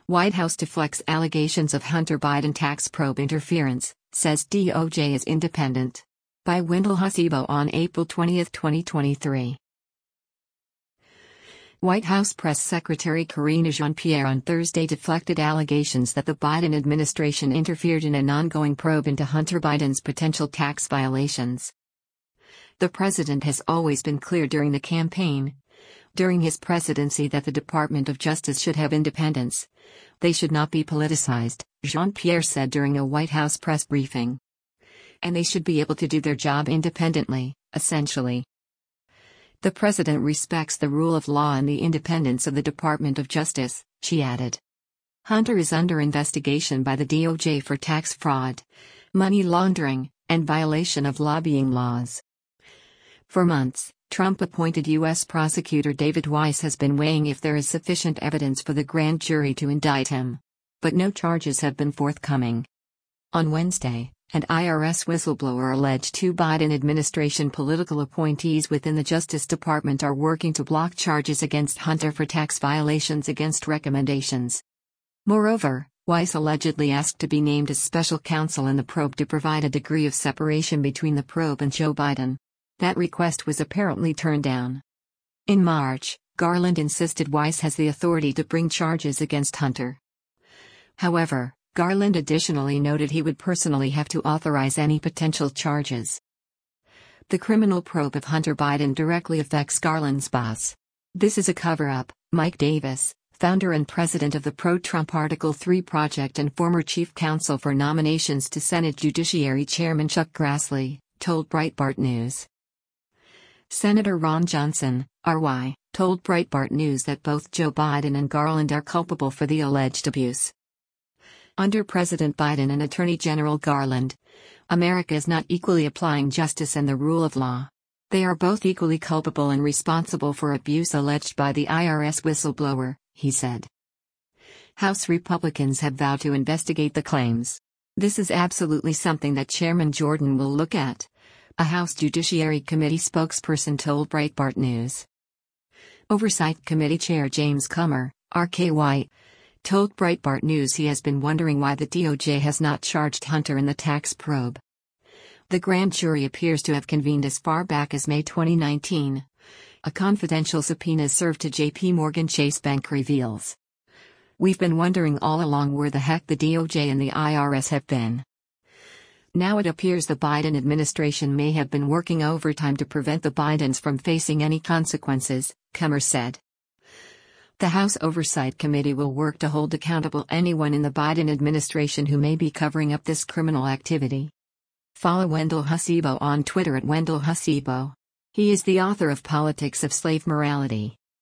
White House deflects allegations of Hunter Biden tax probe interference, says DOJ is independent. By Wendell Husibo on April 20, 2023. White House Press Secretary Karine Jean-Pierre on Thursday deflected allegations that the Biden administration interfered in an ongoing probe into Hunter Biden's potential tax violations. The president has always been clear during the campaign, during his presidency, that the Department of Justice should have independence. They should not be politicized, Jean-Pierre said during a White House press briefing. And they should be able to do their job independently, essentially. The president respects the rule of law and the independence of the Department of Justice, she added. Hunter is under investigation by the DOJ for tax fraud, money laundering, and violation of lobbying laws. For months, Trump-appointed U.S. Prosecutor David Weiss has been weighing if there is sufficient evidence for the grand jury to indict him. But no charges have been forthcoming. On Wednesday, an IRS whistleblower alleged two Biden administration political appointees within the Justice Department are working to block charges against Hunter for tax violations against recommendations. Moreover, Weiss allegedly asked to be named as special counsel in the probe to provide a degree of separation between the probe and Joe Biden. That request was apparently turned down. In March, Garland insisted Weiss has the authority to bring charges against Hunter. However, Garland additionally noted he would personally have to authorize any potential charges. The criminal probe of Hunter Biden directly affects Garland's boss. This is a cover-up, Mike Davis, founder and president of the pro-Trump Article 3 Project and former chief counsel for nominations to Senate Judiciary Chairman Chuck Grassley, told Breitbart News. Senator Ron Johnson, RY, told Breitbart News that both Joe Biden and Garland are culpable for the alleged abuse. Under President Biden and Attorney General Garland, America is not equally applying justice and the rule of law. They are both equally culpable and responsible for abuse alleged by the IRS whistleblower, he said. House Republicans have vowed to investigate the claims. This is absolutely something that Chairman Jordan will look at, a House Judiciary Committee spokesperson told Breitbart News. Oversight Committee Chair James Comer, RKY, told Breitbart News he has been wondering why the DOJ has not charged Hunter in the tax probe. The grand jury appears to have convened as far back as May 2019. A confidential subpoena served to J.P. Morgan Chase Bank reveals. We've been wondering all along where the heck the DOJ and the IRS have been. Now it appears the Biden administration may have been working overtime to prevent the Bidens from facing any consequences, Comer said. The House Oversight Committee will work to hold accountable anyone in the Biden administration who may be covering up this criminal activity. Follow Wendell Husibo on Twitter at Wendell Husibo. He is the author of Politics of Slave Morality.